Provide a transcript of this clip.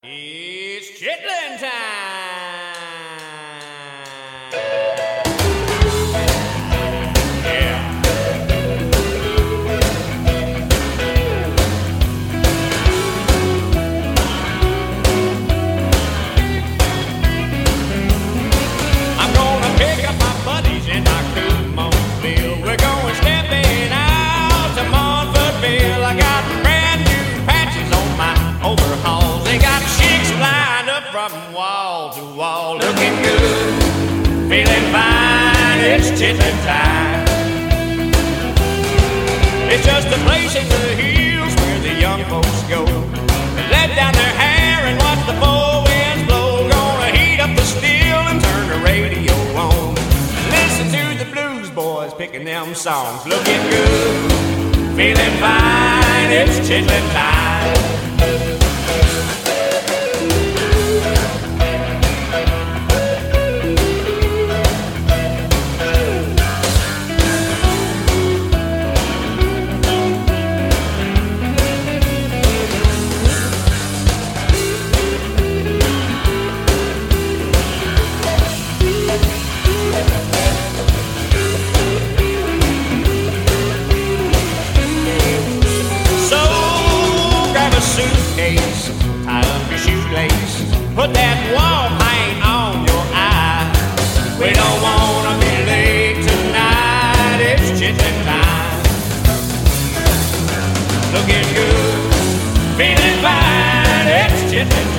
It's chitlin' time! Yeah. I'm gonna pick up my buddies in my cool mobile. We're going stepping out to Monfortville. I got brand new patches on my overalls. They got chicks lined up from wall to wall, looking good, feeling fine. It's chitlin' time. It's just a place in the hills where the young folks go. Let down their hair and watch the four winds blow. Gonna heat up the steel and turn the radio on. Listen to the blues boys picking them songs. Looking good, feeling fine. It's chitlin' time. Suitcase, tie up your shoelace, put that wall paint on your eye. We don't wanna be late tonight. It's chitlin' time. Looking good, feeling fine. It's chitlin'